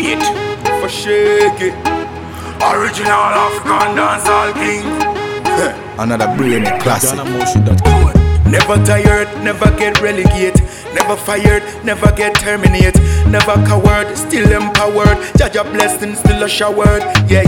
Wait for shake it. Original African dancehall king. Another brilliant classic. Never tired, never get relegate. Never fired, never get terminate. Never coward, still empowered. Jaja blessing, still a showered. Yeah.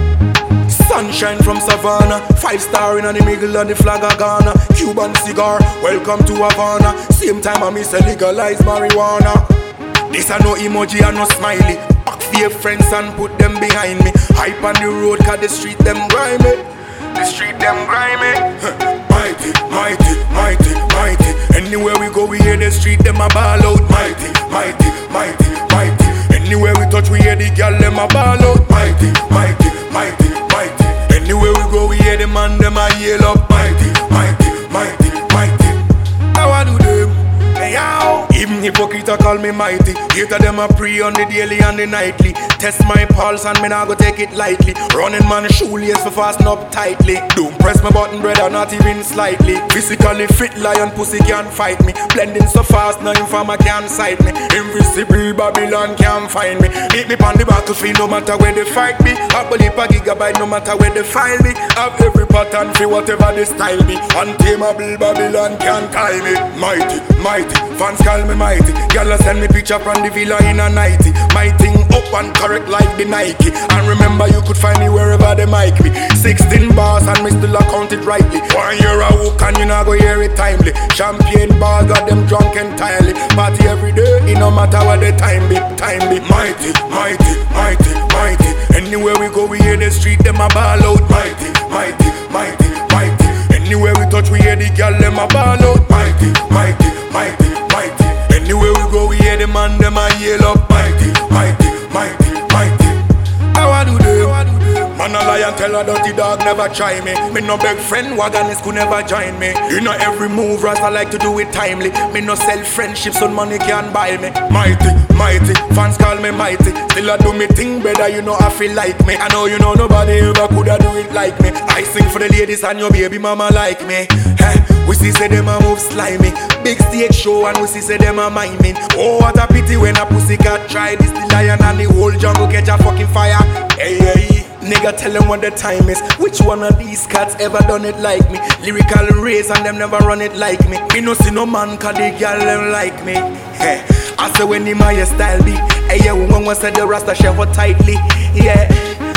Sunshine from Savannah. 5-star in the middle of the flag of Ghana. Cuban cigar, welcome to Havana. Same time I miss a legalize marijuana. This a no emoji and no smiley. Back fear friends and put them behind me. Hype on the road cause the street them grimy. The street them grimy. Mighty, mighty, mighty, mighty. Anywhere we go we hear the street them a ball out. Mighty, mighty, mighty, mighty. Anywhere we touch we hear the girl them a ball out. Mighty, mighty, mighty, mighty. Anywhere we go we hear the man them a yell up. Mighty, mighty, mighty, mighty. How I do them? Hey, how? Even hypocrite call me mighty. Hater them a pray on the daily and the nightly. Test my pulse and me not go take it lightly. Running man shoelace for fasten up tightly. Don't press my button brother not even slightly. Physically fit lion pussy can't fight me. Blending so fast no informer can't sight me. Invisible Babylon can't find me. Meet me on the battlefield no matter where they fight me. I believe a gigabyte no matter where they file me. Have every pattern for whatever they style me. Untamable Babylon can't tie me. Mighty, mighty, fans call me mighty. Y'all send me picture from the villa in a nighty. My thing up and correct like the Nike. And remember you could find me wherever they might be. 16 bars and me still account it rightly. 1 year a hook and you not go hear it timely. Champagne bar got them drunk entirely. Party every day, it no matter what the time be. Time be mighty, mighty, mighty, mighty. Anywhere we go we hear the street them a ball out. Mighty, mighty, mighty, mighty. Anywhere we touch we hear the girl them a ball out. Mighty, mighty, mighty, mighty. Anywhere we go we hear the man them a yell up. Mighty, mighty, mighty, mighty. How I do them? Man a lie and tell a dirty dog never try me. Me no beg friend wagonist could never join me. You know every move Rasta like to do it timely. Me no sell friendships so money can buy me. Mighty, mighty, fans call me mighty. Still I do me thing better, you know I feel like me. I know you know nobody ever coulda do it like me. I sing for the ladies and your baby mama like me. We see say them a move slimy. Big stage show and we see say them a miming. Oh what a pity when a pussy cat try this the lion and the whole jungle catch a fucking fire. Hey hey. Nigga tell them what the time is. Which one of these cats ever done it like me? Lyrical race and them never run it like me. Me no see no man cause the girl them like me. Hey, I say when the my style be. Hey yeah, one say the Rasta share tightly. Yeah.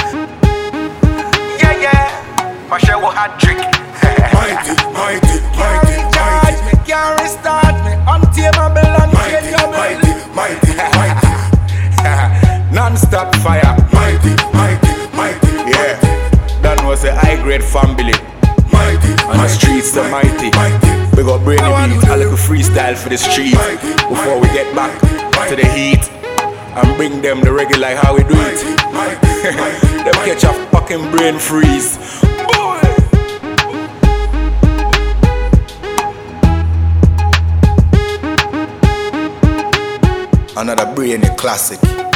Yeah, yeah. My share was hat trick. Mighty, mighty, mighty, mighty. Me can't restart me. Untamable and mighty, mighty, mighty, mighty. Non-stop fire. Mighty, mighty, mighty. Yeah. That was a high-grade family. Mighty, on the streets the mighty. We got brainy beat, a little freestyle for the street. Before we get back to the heat and bring them the reggae like how we do it. Them catch a fucking brain freeze. Another brilliant classic.